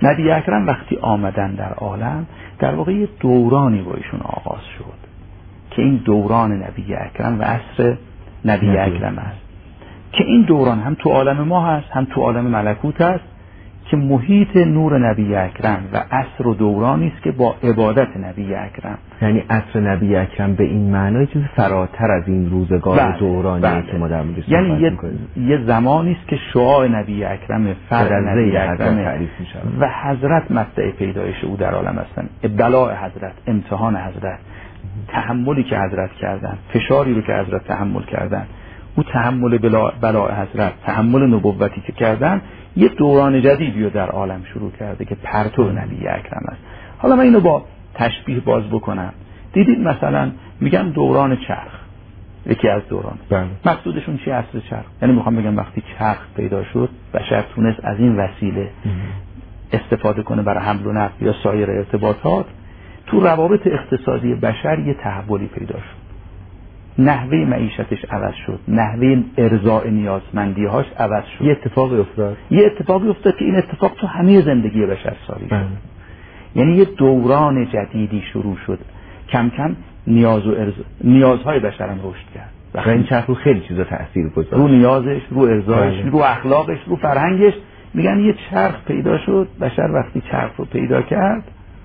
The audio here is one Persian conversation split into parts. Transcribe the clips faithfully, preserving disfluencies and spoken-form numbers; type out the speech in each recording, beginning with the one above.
نبی اکرم وقتی آمدن در عالم در واقع یه دورانی با ایشون آغاز شد که این دوران نبی اکرم و عصر نبی اکرم است که این دوران هم تو عالم ما هست هم تو عالم ملکوت هست که محیط نور نبی اکرم و عصر و دورانی است که با عبادت نبی اکرم. یعنی عصر نبی اکرم به این معنای چیز فراتر از این روزگار بله، دورانی بله. که ما در موردش صحبت یعنی یه, یه زمانی است که شعاع نبی اکرم فرد نبی اکرم و حضرت مبدأ پیدایش او در عالم هستند. ابتلاء حضرت، امتحان حضرت، تحملی که حضرت کردن، فشاری رو که حضرت تحمل کردن، او تحمل بلاء حضرت، تحمل نبوتی که کردن، یه دوران جدیدی رو در عالم شروع کرده که پرتو نبی اکرم است. حالا من اینو با تشبیه باز بکنم. دیدید مثلا میگن دوران چرخ، یکی از دوران. بله. مقصودشون چی عصر چرخ؟ یعنی میخوام بگم وقتی چرخ پیدا شد بشر تونست از این وسیله استفاده کنه برای حمل و نقل یا سایر ارتباطات، تو روابط اقتصادی بشر یه تحولی پیدا شد. نحوه معیشتش عوض شد، نحوه ارضاء نیازمندی‌هاش عوض شد. یه اتفاقی افتاد. یه اتفاقی افتاد که این اتفاق تو همه زندگی بشر ساری شد. یعنی یه دوران جدیدی شروع شد. کم کم نیاز و ارضا نیازهای بشر هم رشد کرد. و این چرخ رو خیلی چیزا تأثیر گذاشت. رو نیازش، رو ارضایش، بله. رو اخلاقش، رو فرهنگش. میگن یه چرخ پیدا شد. بشر وقتی چرخ رو پیدا کرد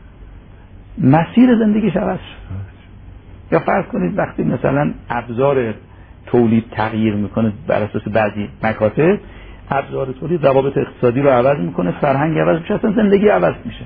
مسیر زندگیش عوض شد. یا فرض کنید وقتی مثلا ابزار تولید تغییر میکنه بر اساس بعضی مکاتب، ابزار تولید روابط اقتصادی رو عوض میکنه، فرهنگ عوض میشه، اصلا زندگی عوض میشه.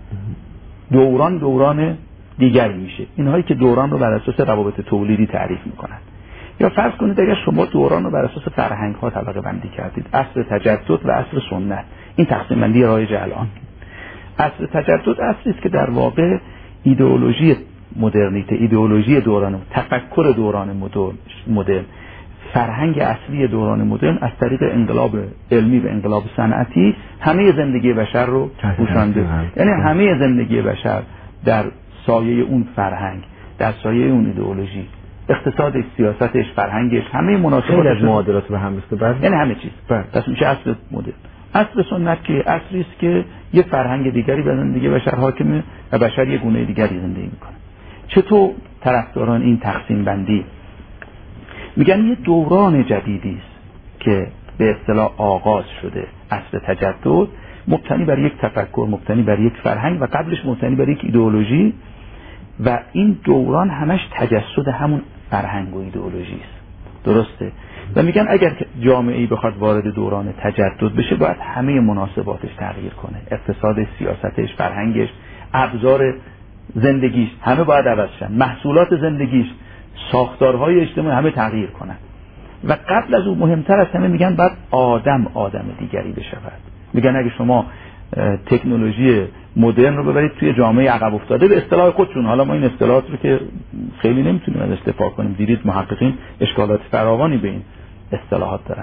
دوران دوران دیگری میشه. اینهایی که دوران رو بر اساس روابط تولیدی تعریف میکنن. یا فرض کنید اگر شما دوران رو بر اساس فرهنگ ها طبقه بندی کردید، عصر تجدد و عصر سنت، این تقسیم بندی رایج الان. عصر تجدد عصری است که در واقع ایدئولوژی مدرنیته، ایدئولوژی دوران، تفکر دوران مدرن، فرهنگ اصلی دوران مدرن از طریق انقلاب علمی و انقلاب صنعتی همه زندگی بشر رو پوشانده. یعنی همه زندگی بشر در سایه اون فرهنگ، در سایه اون ایدئولوژی، اقتصادش، سیاستش، فرهنگش، همه مناسبات از معادلات به هم ریخته. یعنی همه چیز. پس میشه عصر مدرن. عصر سنت که عصری است که یه فرهنگ دیگری به زندگی بشر حاکمه و بشر یه گونه دیگری زندگی میکنه. چطور طرفداران این تقسیم بندی میگن یه دوران جدیدی است که به اصطلاح آغاز شده، عصر تجدد، مبتنی بر یک تفکر، مبتنی بر یک فرهنگ و قبلش مبتنی بر یک ایدئولوژی و این دوران همش تجسد همون فرهنگ و ایدئولوژی است. درسته؟ و میگن اگر جامعه‌ای بخواد وارد دوران تجدد بشه باید همه مناسباتش تغییر کنه، اقتصاد، سیاستش، فرهنگش، ابزار زندگیش همه باید عوض شن، محصولات زندگیش، ساختارهای اجتماعی همه تغییر کنن. و قبل از اون مهمتر از همه میگن باید آدم آدم دیگری بشود. میگن اگه شما تکنولوژی مدرن رو ببرید توی جامعه عقب افتاده، به اصطلاح خودشون، حالا ما این اصطلاحات رو که خیلی نمیتونیم از استفاده کنیم، دیدید محققین اشکالات فراوانی به این اصطلاحات دارن،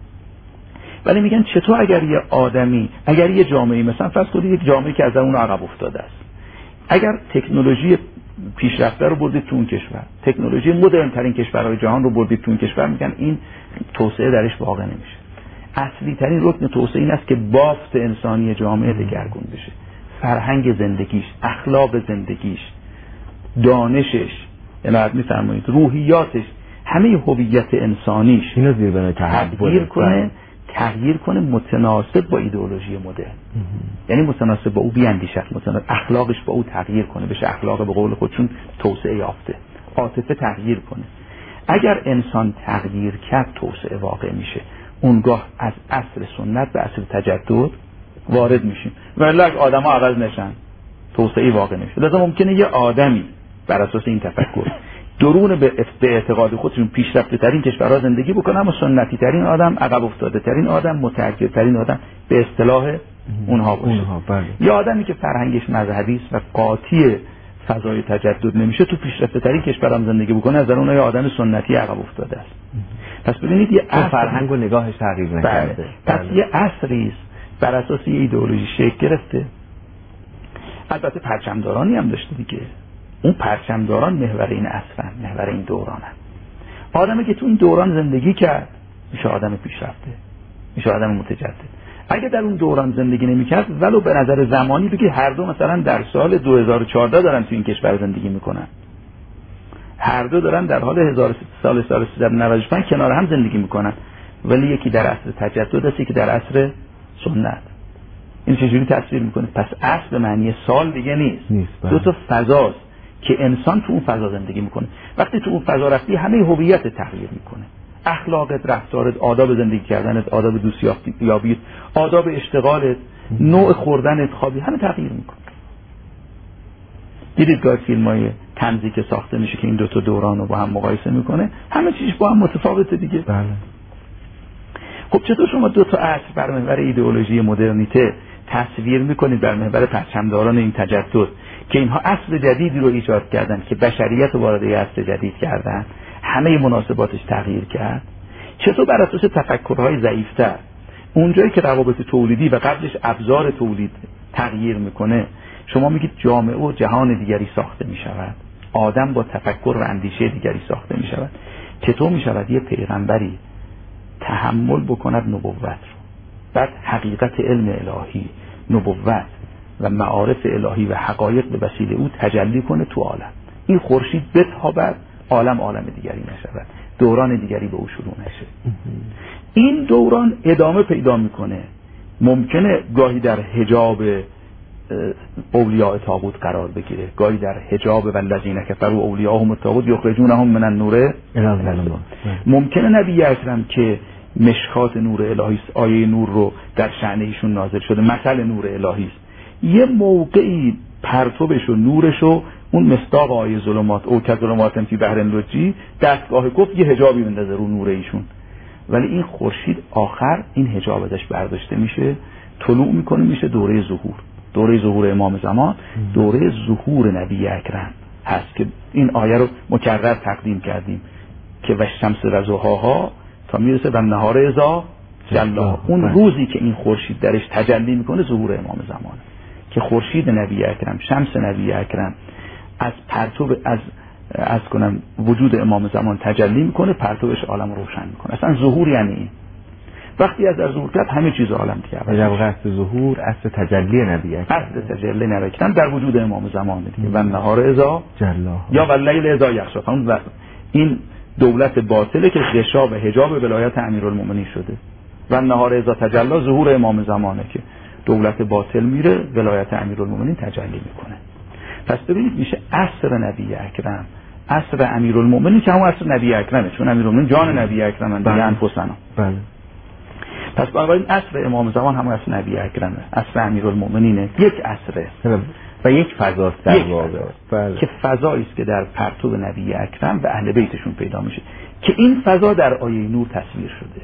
ولی میگن چطور اگر یه آدمی، اگر یه جامعه، مثلا فرض کنید یک جامعه که از اون عقب افتاده است، اگر تکنولوژی پیشرفته رو بردید تو اون کشور، تکنولوژی مدرن ترین کشورهای جهان رو بردید تو اون کشور، میگن این توسعه درش واقع نمیشه. اصلی ترین رکن توسعه این است که بافت انسانی جامعه دگرگون بشه، فرهنگ زندگیش، اخلاق زندگیش، دانشش، عنایت می‌فرمایید، روحیاتش، همه هویت انسانیش اینو زیر بنا تغییر کنه، تغییر کنه متناسب با ایدئولوژی مدرن. یعنی متناسب با او بیاندیشد، متناسب اخلاقش با او تغییر کنه، بشه اخلاق به قول خودشون توسعه یافته، عاطفه تغییر کنه. اگر انسان تغییر کرد توسعه واقع میشه. اونگاه از عصر سنت به عصر تجدد وارد میشیم. ولی اگه آدم‌ها عوض نشن توسعه واقع نمیشه. لازم ممکنه یه آدمی بر اساس این تفکر درون به اعتقاد خودشون پیشرفته ترین کشورها زندگی بکنه، اما سنتی ترین آدم، عقب افتاده ترین آدم، متأخر ترین آدم به اصطلاح اونها باشه. اونها بله. یه آدمی که فرهنگش مذهبی است و قاطی فضای تجدد نمیشه، تو پیشرفته ترین کشورام زندگی بکنه، از در اونها یه آدم سنتی عقب افتاده است. پس ببینید یه اصل فرهنگ و نگاهش تغییر نکرده. پس یه عصری است بر اساس یه ایدئولوژی شکل گرفته. البته پرچمدارانی هم داشته دیگه. اون پرچمداران محور این عصرن، محور این دورانن. آدمی که تو این دوران زندگی کرد میشه آدم پیشرفته، میشه آدم متجدد. اگه در اون دوران زندگی نمی‌کرد ولو به نظر زمانی بگی هر دو مثلا در سال دو هزار و چهارده دارن تو این کشور زندگی میکنن، هر دو دارن در حال هزار سال سال سیصد و نود و پنج کنار هم زندگی میکنن، ولی یکی در عصر تجدد است، یکی در عصر سنت. این چجوری تصویر میکنه؟ پس اصل به معنی سال دیگه نیست, نیست دو تا فضاست که انسان تو اون فضا زندگی میکنه. وقتی تو اون فضا رفتی همه هویت تغییر میکنه، اخلاقت، رفتارت، آداب زندگی کردنت، آداب دوست یابیت، آداب اشتغالت، نوع خوردنت، خوابی، همه تغییر میکنه. دیدید گاهی فیلمای طنزی که ساخته میشه که این دو تا دوران رو با هم مقایسه میکنه، همه چیز با هم متفاوته دیگه. بله. خب چطور شما دو تا عصر بر محور ایدئولوژی مدرنیته تصویر میکنید بر محور پرچمداران این تجدد که اینها عصر جدیدی رو ایجاد کردن که بشریت رو وارد عصر جدید کردن، همه مناسباتش تغییر کرد؟ چطور بر اساس تفکرهای ضعیفتر اونجایی که روابط تولیدی و قبلش ابزار تولید تغییر میکنه شما میگید جامعه و جهان دیگری ساخته میشود، آدم با تفکر و اندیشه دیگری ساخته میشود؟ چطور میشود یه پیغمبری تحمل بکند نبوت رو، بعد حقیقت علم الهی، نبوت و معارف الهی و حقایق به وسیله او تجلی کنه تو عالم، این خورشید بتابد عالم عالم دیگری نشود، دوران دیگری به او شروع نشه؟ این دوران ادامه پیدا میکنه، ممکنه گاهی در حجاب اولیاء طاغوت قرار بگیره، گاهی در حجاب والذین کفروا اولیاءهم الطاغوت یخرجونهم من النور الی الظلمات. ممکنه نبی اکرم که مشکات نور الهی است، آیه نور رو در شأن ایشون نازل شده، مثل نور الهی است، یه موقعی پرتوبش و نورش و اون مصداق آیه ظلمات او که ظلمات فی بحر لجی دستگاه گفت یه حجابی بندازه رو نور ایشون، ولی این خورشید آخر این حجاب ازش برداشته میشه، طلوع میکنه، میشه دوره ظهور. دوره ظهور امام زمان دوره ظهور نبی اکرم هست که این آیه رو مکرر تقدیم کردیم که و شمس رضاها تا میرسه و نهار اذا جلاها، اون روزی که این خورشید درش تجلی میکنه ظهور امام زمانه که خورشید نبی اکرم، شمس نبی اکرم از پرتو از از کنم وجود امام زمان تجلی میکنه، پرتوش عالم روشن میکنه. اصلا ظهور یعنی این. وقتی از در ظهور کرد همه چیز عالم دیگه در واقع اصل ظهور اصل تجلی نبی اکرم، اصل تجلی نبی اکرم در وجود امام زمان دیگه و نهار اذا جلاها یا واللیل اذا یغشی. این دولت باطله که غشا و حجاب ولایت امیرالمومنین شده و نهار اذا تجلا ظهور امام زمانه که دولت باطل میره ولایت امیرالمومنین تجلی میکنه. پس ببینید میشه عصر نبی اکرم، عصر امیرالمومنین که همون عصر نبی اکرمه، چون امیرالمومنین جان نبی اکرمن دیگه انفسنا. بله. پس بنابراین عصر امام زمان همون عصر نبی اکرمه، عصر امیرالمومنینه، یک عصره و یک فضاست در واقع، بله. که فضایی است که در پرتو نبی اکرم و اهل بیتشون پیدا میشه که این فضا در آیه نور تصویر شده.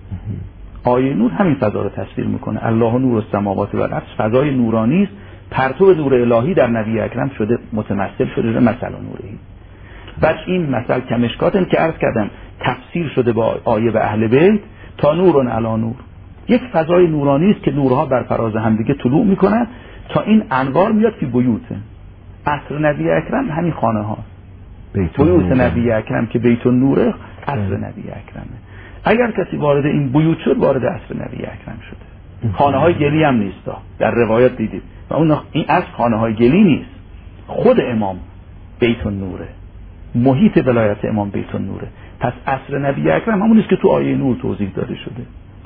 آیه نور همین فضا رو تصویر میکنه، الله نور السماوات و الارض، فضای نورانی است، پرتو نور الهی در نبی اکرم شده، متمثل شده در مثل نوری. بعد این مثل کمشکاتن که عرض کردم تفسیر شده با آیه و اهل بیت تا نورن علی نور، یک فضای نورانی است که نورها بر فراز همدیگه طلوع میکنن تا این انوار میاد که بیوته. عصر نبی اکرم همین خانه ها، بیوت نبی اکرم که بیت النور عصر نبی اکرمه. اگر کسی وارد این بیوت شد وارد عصر نبی اکرم شده. خانه های گلی هم نیست، در روایت دیدید و اون این از خانه های گلی نیست، خود امام بیت النوره، محیط ولایت امام بیت النوره. پس عصر نبی اکرم همون است که تو آیه نور توضیح داده شده.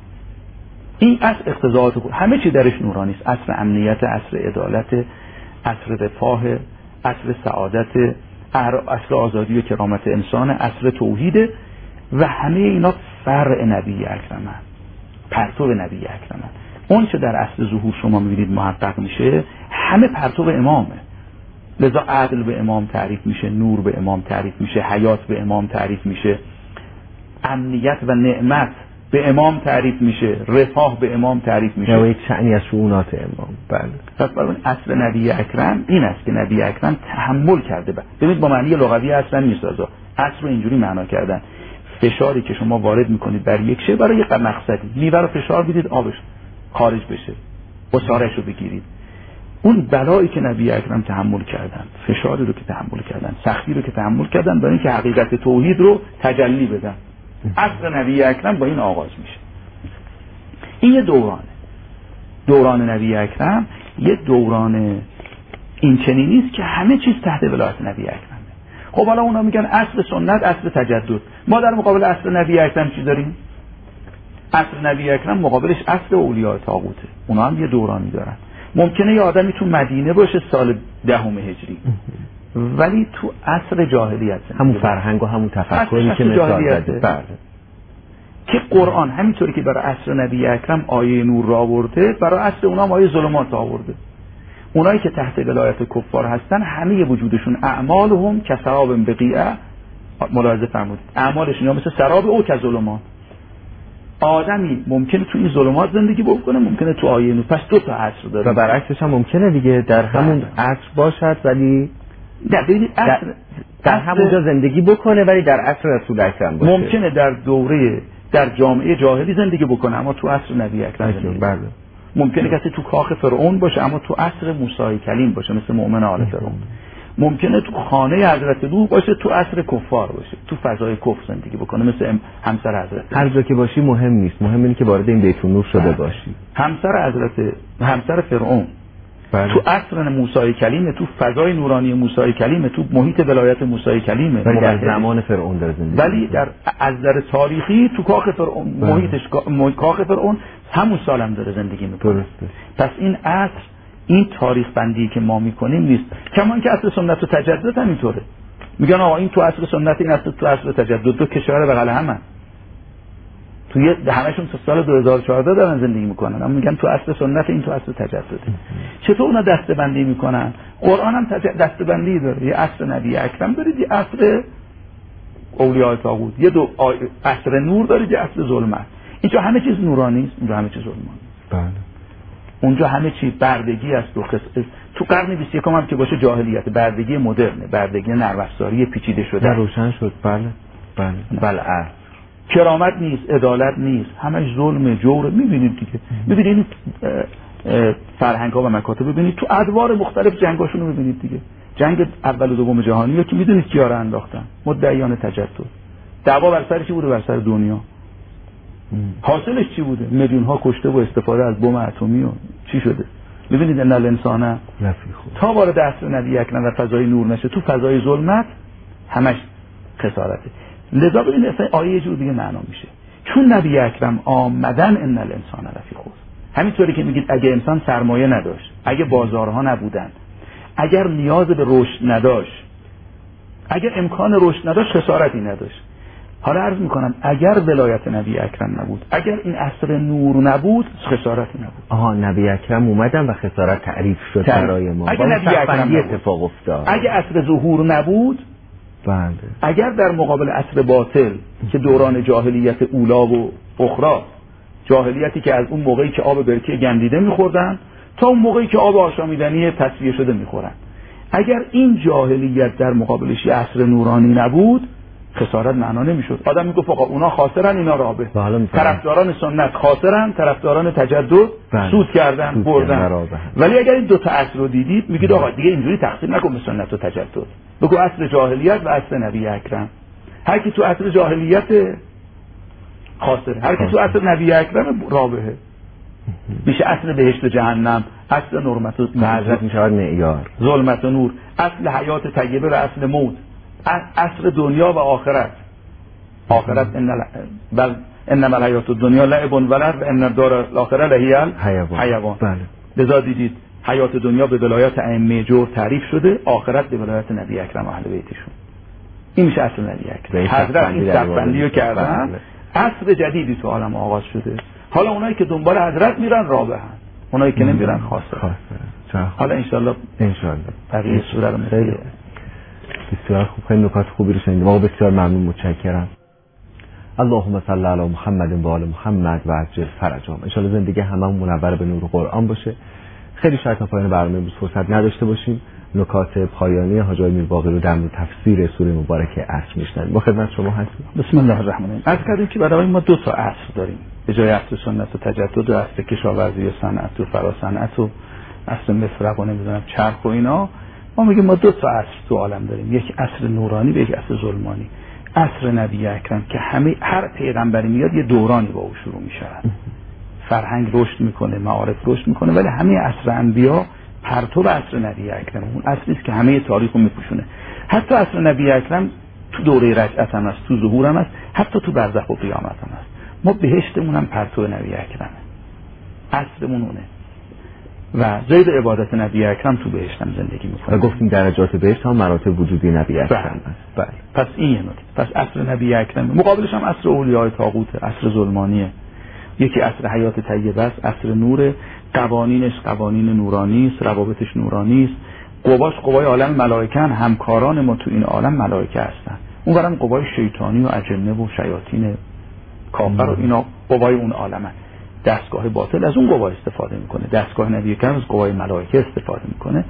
این عصر اقتضاعات همه چی درش نورانی است، عصر امنیت، عصر عدالت، عصر رفاه، عصر سعادت، عصر آزادی و کرامت انسان، عصر توحید و همه اینا فرع نبی اکرم هست، پرتو نبی اکرم هست. اون چه در عصر ظهور شما میبینید محقق میشه همه پرتو امامه، لذا عدل به امام تعریف میشه، نور به امام تعریف میشه، حیات به امام تعریف میشه، امنیت و نعمت به امام تعریف میشه، رفاه به امام تعریف میشه، یا یک شأنی از شؤونات امام. بله. پس برای اصل نبی اکرم این است که نبی اکرم تحمل کرده. ببینید با معنی لغوی اصلا نیست، اصلا اصل رو اینجوری معنا کردن، فشاری که شما وارد میکنید بر یک شی برای یک مقصدی، میوه رو فشار بدید آبش خارج بشه، بصارش رو بگیرید. اون بلایی که نبی اکرم تحمل کردن، فشاری رو که تحمل کردن، سختی رو که تحمل کردن برای اینکه حقیقت توحید رو تجلی بدن، اصل نبی اکرم با این آغاز میشه. این یه دورانه. دوران نبی اکرم یه دوران این چنینی است که همه چیز تحت ولایت نبی اکرمه. خب حالا اونا میگن عصر سنت، عصر تجدد. ما در مقابل عصر نبی اکرم چی داریم؟ عصر نبی اکرم مقابلش عصر اولیاء طاغوته. اونا هم یه دورانی دارن. ممکنه یه آدمی تو مدینه باشه سال دهم هجری ولی تو عصر جاهلیت همون فرهنگ و همون تفکری که مثال زده بله. که قرآن همینطوری که برای عصر نبی اکرم آیه نور را آورده، برای عصر اونا هم آیه ظلمات آورده. اونایی که تحت ولایت کفار هستن همه وجودشون اعمالهم کسراب بقیعه، ملاحظه فرمودید، اعمالشون یا مثل سراب او که ظلمات. آدمی ممکنه تو این ظلمات زندگی بکنه، ممکنه تو آیه نور. پس دو تا عصر داره و برعکسش هم ممکنه دیگه در همون عصر باشد ولی در, در, در همونجا زندگی بکنه ولی در عصر رسول اکرم باشه. ممکنه در دوره در جامعه جاهلی زندگی بکنه اما تو عصر نبی اکرم زندگی بله. ممکنه کسی تو کاخ فرعون باشه اما تو عصر موسی کلیم باشه مثل مؤمن آل فرعون. ممکنه تو خانه حضرت نوح باشه تو عصر کفار باشه، تو فضای کفر زندگی بکنه مثل همسر حضرت. هر جا که باشی مهم نیست، مهم اینه که وارد این بیت النور شده باشی. همسر حضرت همسر فرعون بله. تو عصر موسی کلیم، تو فضای نورانی موسی کلیم، تو محیط ولایت موسی کلیم، ولی در زمان فرعون داره زندگی. ولی در از نظر تاریخی تو کاخ فرعون محیطش کاخ فرعون همون سالم داره زندگی میکنه. درسته. پس این عصر این تاریخ بندی که ما میکنیم نیست. کما اینکه عصر سنت و تجدد هم اینطوره. میگن آقا این تو عصر سنت، این عصر تو عصر تجدد، دو کشور بغل هم توی همشون تا سال دو هزار و چهارده دارن زندگی میکنن، اما میگن تو عصر سنت، این تو عصر تجدده. چطور اونا دسته‌بندی میکنن؟ قرآن هم تج... دسته‌بندی داره. یه عصر نبی اکرم دارید، یه عصر اولیاء طاغوت، یه دو آ... عصر نور دارید، یه عصر ظلمت. اینجا همه چیز نورانی است، اینجا همه چیز ظلمانی است. بله. اونجا همه چیز بردگی است و خص... تو قرن بیست و یکم هم که باشه جاهلیت، بردگی مدرن، بردگی نرم افزاری پیچیده شده. روشن شد. بله. بله. بله. کرامت نیست، عدالت نیست، همش ظلم، جور. میبینید دیگه، میبینید فرهنگ ها و مکاتب، ببینید تو ادوار مختلف جنگاشون رو میبینید دیگه. جنگ اول و دوم جهانی رو که میدونید کیا رو انداختن؟ مدعیان تجدد. دعوا بر سر چی بوده؟ بر سر دنیا. حاصلش چی بوده؟ میلیون ها کشته و استفاده از بمب اتمی و چی شده؟ ببینید ان الانسان تا وارد عصر نبی اکرم و فضای نور نشه، تو فضای ظلمت همش خسارته. لذا ببینید اصلا آیه یه جور دیگه معنا میشه. چون نبی اکرم آمدن ان الانسان لفی خسر. همینطوری که میگید اگه انسان سرمایه نداشت، اگه بازارها نبودن، اگر نیاز به رشد نداشت، اگر امکان رشد نداشت، خسارتی نداشت. حالا عرض میکنم اگر ولایت نبی اکرم نبود، اگر این عصر نور نبود، خسارتی نبود. آها، نبی اکرم اومدن و خسارت تعریف شد برای ما. اگر نبی اکرم اتفاق افتاد، اگه عصر ظهور نبود، بله. اگر در مقابل عصر باطل که دوران جاهلیت اولا و اخرى، جاهلیتی که از اون موقعی که آب برکه گندیده میخوردن تا اون موقعی که آب آشامیدنی تصفیه شده میخورن، اگر این جاهلیت در مقابلش عصر نورانی نبود، خسارت معنا نمیشد. آدم میگه آقا اونا خاسرن، اینا رابح. طرفداران سنت خاسرن، طرفداران تجدد سود کردن، سود بردن. ولی اگر این دو تا عصر رو دیدید، میگید آقا دیگه اینجوری تقسیم نکن به سنت و تجدد. بگو عصر جاهلیت و عصر نبی اکرم. هر کی تو عصر جاهلیت خاسر، هر کی تو عصر نبی اکرم رابحه. میشه عصر بهشت و جهنم، عصر نورمت و معذرت میشود معیار، ظلمت و نور، اصل حیات طیبه و اصل موت، عصر دنیا و آخرت. آخرت ان بل انما الحیات الدنیا لعب و لهو و ان الدار الاخره لهی الحیوان. بله. لذا دیدید حیات دنیا به ولایت ائمه جور تعریف شده، آخرت به ولایت نبی اکرم و اهل بیتشون. این میشه اصل نبی اکرم. حضرت این صفبندی رو کردن، عصر جدیدی تو عالم آغاز شده. حالا اونایی که دنبال حضرت میرن رابحن، اونایی که نمیرن خاسرن. حالا ان شاء الله ان شاء الله بقیه سوره رو میگه. بسیار خوب، خیلی نکات خوبی رو شنیدیم. آقا بسیار ممنون، متشکرم. اللهم صل علی محمد و آل محمد و عجل فرجهم. ان شاء الله زندگی هممون منور به نور قرآن باشه. خیلی شاید تا پایان برنامه امروز فرصت نداشته باشیم. نکات پایانی حاج آقای میرباقی رو در مورد تفسیر سوره مبارکه عصر میشنویم. با خدمت شما هستیم. بسم الله الرحمن الرحیم. عرض کردیم که برای ما دو تا عصر داریم. به جای عصر سنت و تجدد و عصر کشاورزی و صنعت و فراصنعت و عصر مفرق و نمیدونم چرخ و اینا، ما میگیم ما دو تا عصر تو عالم داریم، یک عصر نورانی و یک عصر ظلمانی. عصر نبی اکرم که همه هر پیغمبری میاد یه دورانی با او شروع میشه. فرهنگ رشد میکنه، معارف رشد میکنه، ولی همه عصر انبیا پرتو عصر نبی اکرم اون عصری است که همه تاریخ رو میپوشونه. حتی عصر نبی اکرم تو دوره رجعت هم هست، تو ظهور هم هست، حتی تو برزخ و قیامت هم هست. ما بهشتمون هم پرتو نبی اکرمه، عصرمون اونه و زید عبادت نبی اکرم تو بهشت هم زندگی میکنه. و گفتیم درجات بهشت هم مراتب وجودی نبی اکرم هست. بله. پس این یه نکته. پس عصر نبی اکرم مقابلش هم عصر اولیاء طاغوت، عصر ظلمانیه. یکی عصر حیات طیبه است، عصر نور، قوانینش قوانین نورانی است، روابطش نورانی است، قواش قوای عالم ملائکه، همکاران ما تو این عالم ملائکه هستن. اونورم قوای شیطانی و اجنه و شیاطین کافر و اینا قوای اون عالمه. دستگاه باطل از اون قوا استفاده میکنه، دستگاه نبی اکرم از قوای ملائکه استفاده میکنه.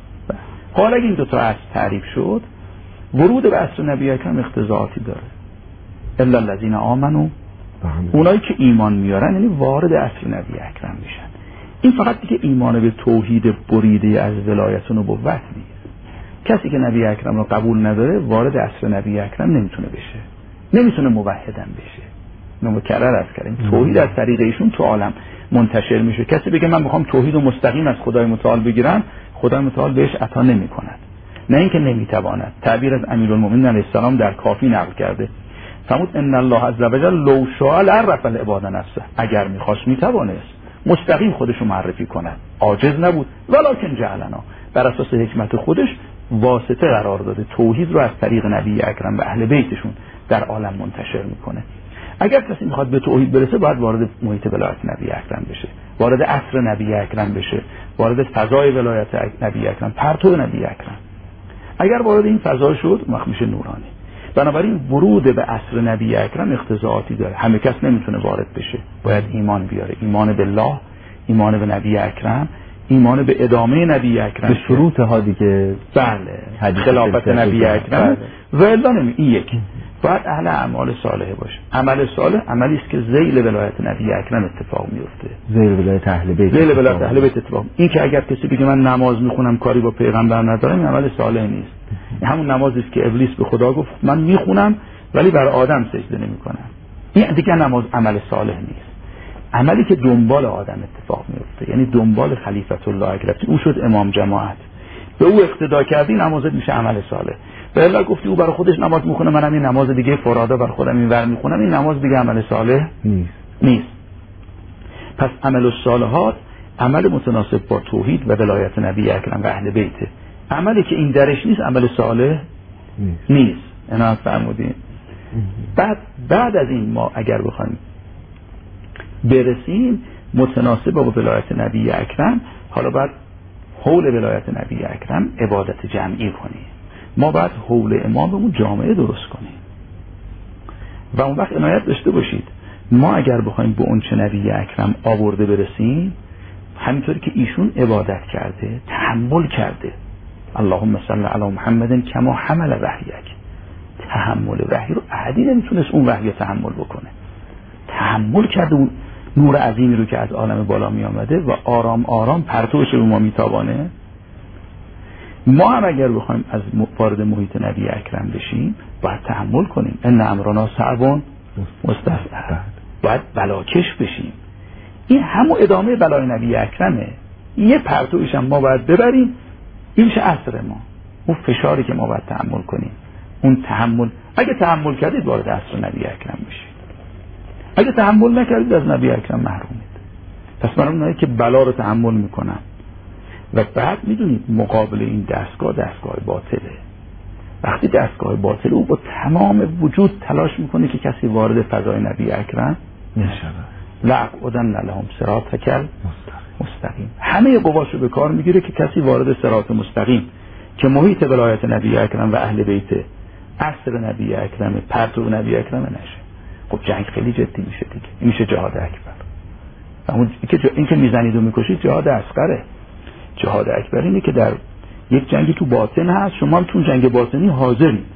حالا اگه این دو تا عصر تعریف شد، ورود به عصر نبی اکرم اقتضاعاتی داره. الا الذین آمنوا، اونایی که ایمان میارن یعنی وارد عصر نبی اکرم میشن. این فقط دیگه ایمان به توحید بریده از ولایت و نبوت نیست. کسی که نبی اکرم رو قبول نداره وارد عصر نبی اکرم نمیتونه بشه، نمیتونه موحدم بشه. مکرر از کردیم توحید از طریق ایشون تو عالم منتشر میشه. کسی بگه من میخوام توحید و مستقیم از خدای متعال بگیرم، خدای متعال بهش عطا نمیکند، نه اینکه نمیتواند. تعبیر از امیرالمومنین علیه السلام در کافی نقل کرده، فرمود ان الله عز وجل لو شاء لعرف العباد نفسه، اگر میخواست میتوانست مستقیم خودشو معرفی کند، عاجز نبود، ولکن جعلنا، بر اساس حکمت خودش واسطه قرار داده، توحید رو از طریق نبی اکرم و اهل بیتشون در عالم منتشر میکنه. اگر کسی میخواد به توحید برسه باید وارد محیط ولایت نبی اکرم بشه، وارد عصر نبی اکرم بشه، وارد فضای ولایت نبی اکرم، پرتو نبی اکرم. اگر وارد این فضا شد وقت میشه نورانی. بنابراین ورود به عصر نبی اکرم اقتضاعاتی داره، همه کس نمیتونه وارد بشه، باید ایمان بیاره، ایمان بالله، ایمان به نبی اکرم، ایمان به ادامه نبی اکرم، به شروط ها دیگه. بله، خلافت نبی اکرم. و الا نمی این یکی باید اهل اعمال صالحه باشه. عمل صالح عملی است که ذیل ولایت نبی اکرم اتفاق میفته، ذیل ولایت اهل بیت، ذیل ولایت اهل بیت اتفاق. این که اگر کسی بگه من نماز میخونم کاری با پیغمبر ندارم، این عمل صالح نیست. همون نمازی است که ابلیس به خدا گفت من میخونم ولی بر آدم سجده نمیکنم، این دیگه نماز عمل صالح نیست. عملی که دنبال آدم اتفاق میفته، یعنی دنبال خلیفت الله اگر او شد امام جماعت، به او اقتدا کردی، نمازت میشه عمل صالح. به الله گفتی او برای خودش نماز میخونه، منم این نماز دیگه فرادا بر خودم اینور میخونم، این نماز دیگه عمل صالح نیست. نیست. پس عمل الصالحات عمل متناسب با توحید و ولایت نبی اکرم و اهل بیته. عملی که این درش نیست عمل صالح نیست. نیست. اینا فرمودین. بعد بعد از این ما اگر بخوایم برسیم متناسب با ولایت نبی اکرم، حالا بعد حول ولایت نبی اکرم عبادت جمعی کنیم. ما باید حول اماممون جامعه درست کنیم و اون وقت عنایت داشته باشید ما اگر بخوایم به اون چه نبی اکرم آورده برسیم، همینطوری که ایشون عبادت کرده، تحمل کرده، اللهم صل علی محمد کما حمل وحیک، تحمل وحی رو احدی نمیتونست اون وحی تحمل بکنه، تحمل کرده اون نور عظیمی رو که از عالم بالا می آمده و آرام آرام پرتوش رو ما میتابانه. ما هم اگر بخوایم از وارد محیط نبی اکرم بشیم باید تحمل کنیم. ان امرنا صعب مستفعل، باید بلاکش بشیم. این همون ادامه بلای نبی اکرمه. یه پرتوش هم ما باید ببریم، این میشه عصر ما، اون فشاری که ما باید تحمل کنیم. اون تحمل، اگه تحمل کردید وارد عصر نبی اکرم بشید، اگه تحمل نکردید از نبی اکرم محرومید. پس من اونایی که بلا رو تحمل میکنن و بعد میدونید مقابل این دستگاه دستگاه باطله. وقتی دستگاه باطل او با تمام وجود تلاش میکنه که کسی وارد فضای نبی اکرم نشه، لعقدن لهم صراطک مستقیم، همه قواشو به کار میگیره که کسی وارد صراط مستقیم که محیط ولایت نبی اکرم و اهل بیت عصر نبی اکرم، پرتو نبی اکرم نشه. خب جنگ خیلی جدی میشه دیگه، این میشه جهاد اکبر. اون که این که میزنید و میکشید جهاد اصغره. جهاد اکبر اینه که در یک جنگی تو باطن هست، شما هم تو جنگ باطنی حاضرید.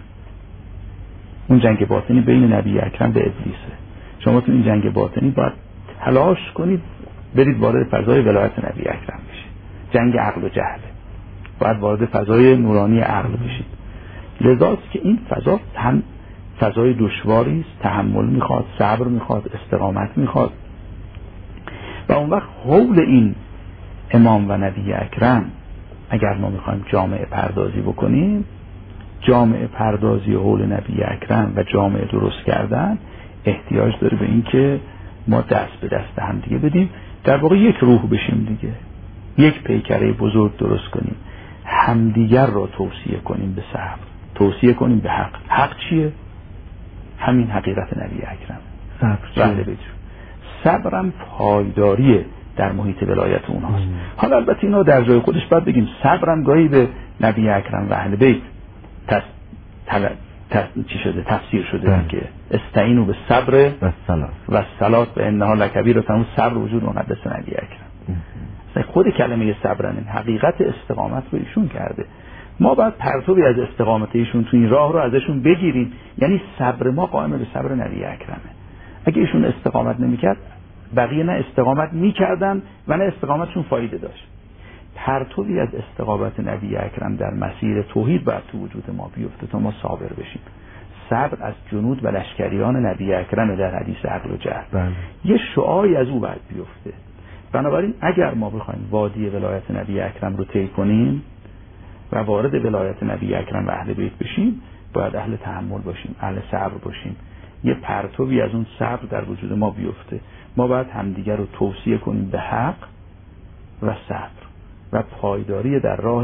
اون جنگ باطنی بین نبی اکرم و ابلیسه. شما تو این جنگ باطنی باید تلاش کنید برید وارد فضای ولایت نبی اکرم بشید. جنگ عقل و جهله، باید وارد فضای نورانی عقل بشید. لذاست که این فضا هم فضای دشواری است، تحمل میخواد، صبر میخواد، استقامت میخواد و اون وقت حول این امام و نبی اکرم اگر ما میخوایم جامعه پردازی بکنیم، جامعه پردازی حول نبی اکرم و جامعه درست کردن احتیاج داره به این که ما دست به دست هم دیگه بدیم، در واقع یک روح بشیم دیگه، یک پیکره بزرگ درست کنیم، همدیگر را توصیه کنیم به صبر، توصیه کنیم به حق. حق چیه؟ همین حقیقت نبی اکرم. صبر چیه؟ صبرم پایداریه در محیط ولایت اونهاست. حالا البته اینا در جای خودش باید بگیم صبرم گاهی به نبی اکرم و اهل بیت تس... تل... تس... چی شده تفسیر شده ده. که استعینوا به صبر و صلات و صلات و انها لکبیره، تمام صبر وجود مقدس نبی اکرم. مثلا خود کلمه صبرن حقیقت استقامت رو ایشون کرده. ما باید پرتوی از استقامت ایشون تو این راه رو ازشون بگیریم، یعنی صبر ما قائم به صبر نبی اکرمه. اگه ایشون استقامت نمیکرد بقیه نه استقامت میکردن و نه استقامتشون فایده داشت. پرتوی از استقامت نبی اکرم در مسیر توحید باید تو وجود ما بیفته تا ما صابر بشیم. صبر از جنود و لشکریان نبی اکرم در حدیث عقل و جهل. یه شعاعی از او باید بیفته. بنابراین اگر ما بخوایم وادی ولایت نبی اکرم رو طی کنیم و وارد ولایت نبی اکرم و اهل بیت بشیم، باید اهل تحمل باشیم، اهل صبر باشیم. یه پرتوی از اون صبر در وجود ما بیفته. ما باید همدیگر رو توصیه کنیم به حق و صبر و پایداری در راه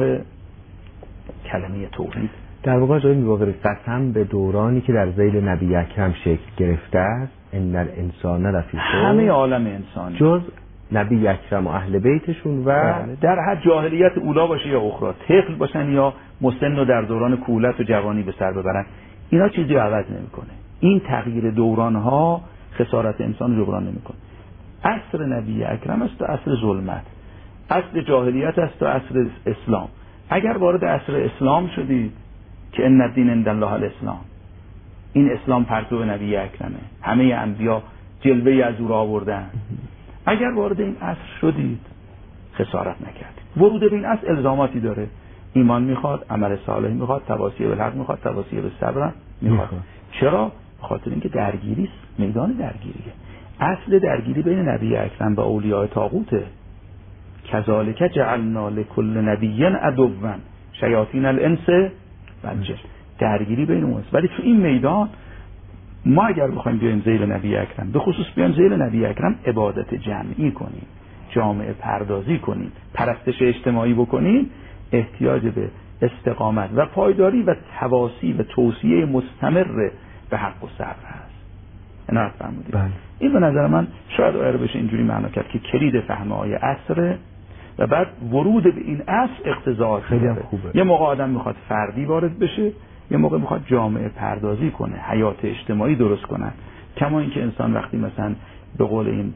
کلمه توحید. در واقع جای میواقع قسم به دورانی که در ذیل نبی اکرم شکل گرفته است، ان الانسان لفی خسر، همه عالم انسانی جز نبی اکرم و اهل بیتشون و در هر جاهلیت اولا باشه یا اخرى، طفل باشن یا مسن و در دوران کولت و جوانی به سر ببرن، اینا چیزی رو عوض نمیکنه. این تغییر دورانها خسارت انسان جبران نمیکنه. عصر نبی اکرم است و عصر ظلمت، عصر جاهلیت است و عصر اسلام. اگر وارد عصر اسلام شدید که ان الدین عند الله الاسلام، این اسلام پرتو نبی اکرمه، همه انبیا جلوه از او را آوردن. اگر وارد این عصر شدید خسارت نکردید. ورود به این عصر الزاماتی داره، ایمان میخواد، عمل صالح میخواد، تواصی به حق میخواد، تواصی به صبر میخواد. چرا؟ بخاطر اینکه درگیری است، میدان درگیریه. اصل درگیری بین نبی اکرم و اولیاء طاغوته. کذالک جعلنا لکل نبی عدوا شیاطین الانس والجن. درگیری بین اون است. ولی تو این میدان ما اگر بخوایم بیایم ذیل نبی اکرم، به خصوص بیایم ذیل نبی اکرم عبادت جمعی کنیم، جامعه پردازی کنیم، پرستش اجتماعی بکنیم، احتیاج به استقامت و پایداری و تواصی و توصیه مستمر به حق و صبر هست. عنایت فرمودید. بله. این به نظر من شاید آیه بشه اینجوری معنا کرد که کلید فهم آیه عصر و بعد ورود به این عصر اقتضاعات خیلی خوبه. یه موقع آدم میخواد فردی وارد بشه، یه موقع میخواد جامعه پردازی کنه، حیات اجتماعی درست کنه. کما اینکه انسان وقتی مثلا به قول این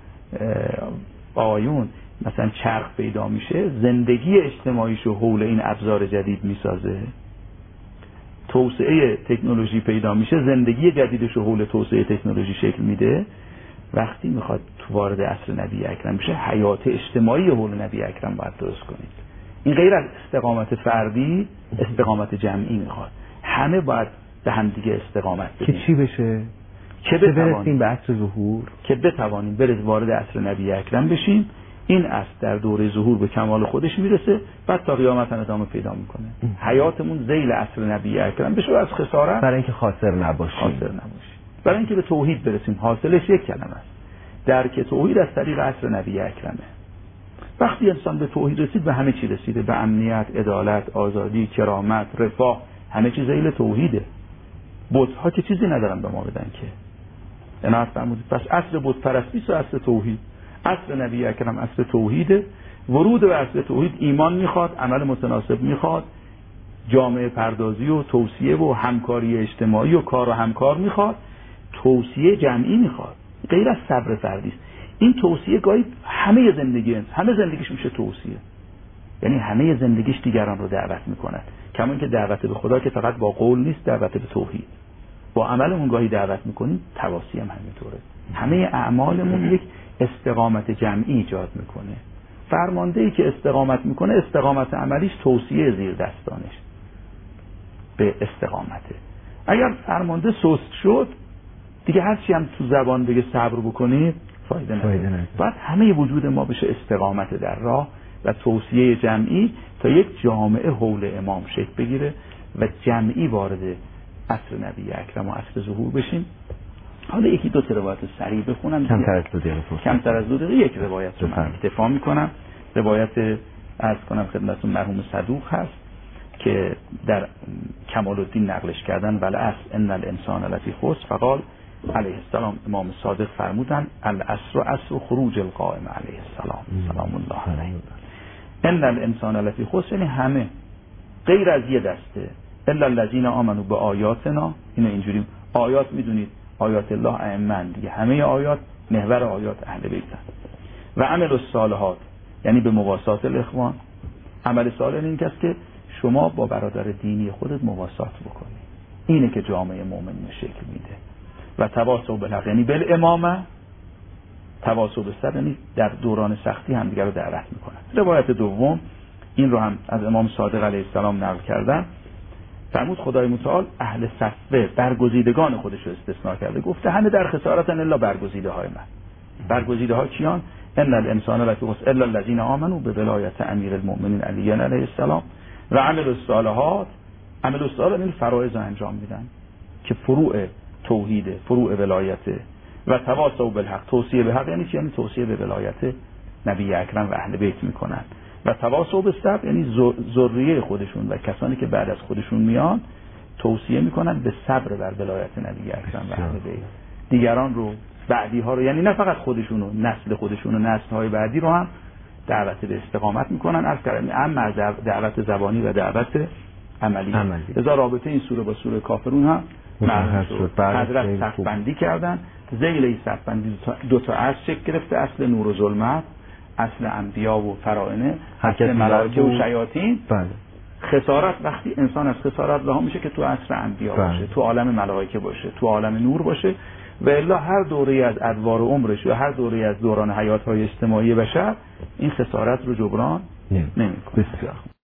آیون مثلا چرخ پیدا میشه، زندگی اجتماعیشو حول این ابزار جدید میسازه، توسعه تکنولوژی پیدا میشه، زندگی جدیدشو حول توسعه تکنولوژی شکل میده. وقتی میخواد تو وارد عصر نبی اکرم بشه، حیات اجتماعی حول نبی اکرم باید درست کنید. این غیر از استقامت فردی، استقامت جمعی میخواد. همه باید به هم دیگه استقامت بدیم. که چی بشه؟ که برسیم به عصر ظهور، که بتوانیم برز وارد عصر نبی اکرم بشیم. این عصر در دوره ظهور به کمال خودش میرسه، بعد تا قیامت ادامه پیدا میکنه. حیاتمون ذیل عصر نبی اکرم بشه، از خسارت برای اینکه خاسر نباشیم، خاسر نباشیم، برای اینکه به توحید برسیم. حاصلش یک کلمه است، درک توحید از طریق عصر نبی اکرمه. وقتی انسان به توحید رسید، به همه چی رسیده، به امنیت، عدالت، آزادی، کرامت، رفاه، همه چیز ذیل توحیده. بت‌ها که چیزی ندارن به ما بدن که. عنایت فرمودید. پس اصل بت پرستی و اصل توحید. اصل نبی اکرم اصل توحیده. ورود به اصل توحید ایمان میخواد، عمل متناسب میخواد، جامعه پردازی و توصیه و همکاری اجتماعی و کار و همکار میخواد، توصیه جمعی میخواد، غیر از صبر فردی است. این توصیه گاهی همه زندگی انسان، همه زندگیش میشه توصیه، یعنی همه زندگیش دیگران رو دعوت میکنه. کما اینکه دعوت به خدا که فقط با قول نیست، دعوت به توحید با عملمون گاهی دعوت میکنیم، تواصی هم همینطوره. همه اعمالمون یک استقامت جمعی ایجاد میکنه. فرماندهی که استقامت میکنه، استقامت عملیش توصیه زیر دستانش به استقامته. اگر فرمانده سست شد، دیگه هر چی هم تو زبان بگه صبر بکنید فایده نداره. باید همه وجود ما بشه استقامت در راه و توصیه جمعی تا یک جامعه حول امام شکل بگیره و جمعی وارد عصر نبی اکرم و عصر ظهور بشیم. حالا یکی دو تا روایت سریع بخونم، کمتر از دو دقیقه کمتر از دو دقیقه یک روایت رو من اکتفا میکنم. روایت عرض کنم خدمتتون مرحوم صدوق هست که در کمال الدین نقلش کردن، ولی اصل ان الانسان لفی خسر، فقال علیه السلام امام صادق فرمودن العصر عصر خروج القائم علیه السلام سلام الله علیه. ان الانسان لفی خسر یعنی همه غیر از یه دسته، الا الذین آمنوا به آیاتنا. اینو اینجوری آیات میدونید آیات الله ائمه دیگه، همه آیات محور آیات اهل بیتن. و عمل الصالحات یعنی به مواسات الاخوان. عمل صالح این کس که شما با برادر دینی خودت مواسات بکنی، اینه که جامعه مؤمن شکل میده. و تواصل بالحق یعنی بالامامه، تواصل بالصبر یعنی در دوران سختی همدیگر رو دعوت میکنن. روایت دوم این رو هم از امام صادق علیه السلام نقل کردن، فرمود خدای متعال اهل صفه برگزیدگان خودش رو استثناء کرده، گفته همه در خسارتن الا برگزیده های من. برگزیده ها کیان؟ ان الانسان لفی خسر الا الذین آمنوا به ولایت امیر المؤمنین علی علیه السلام و عمل الصالحات. عمل الصالحات این فرایض انجام میدن که فروع توحید، فروع ولایت. و تواصوا بالحق توصیه به حق یعنی چی؟ یعنی توصیه به ولایت نبی اکرم و اهل بیت میکنن. و تواصوا بالصبر یعنی ذریه خودشون و کسانی که بعد از خودشون میان توصیه میکنن به صبر بر ولایت نبی اکرم و اهل بیت. دیگران رو، بعدی ها رو، یعنی نه فقط خودشون و نسل خودشون و نسل های بعدی رو هم دعوت به استقامت میکنن. از کردن اما دعوت زبانی و دعوت عملی. لذا رابطه این سوره با سوره کافرون هم معلوم شد. حضرت صفبندی کردن، ذیل صفبندی دو تا اصل شکل گرفته، اصل نور و ظلمت، اصل انبیا و فرائنه، اصل ملائکه و شیاطین. بله. خسارت وقتی انسان از خسارت رها میشه که تو عصر انبیا بله. باشه، تو عالم ملائکه باشه، تو عالم نور باشه. و الا هر دوره از ادوار عمرش و هر دوره از دوران حیات های اجتماعی بشر این خسارت رو جبران نمی‌کنه. بسیار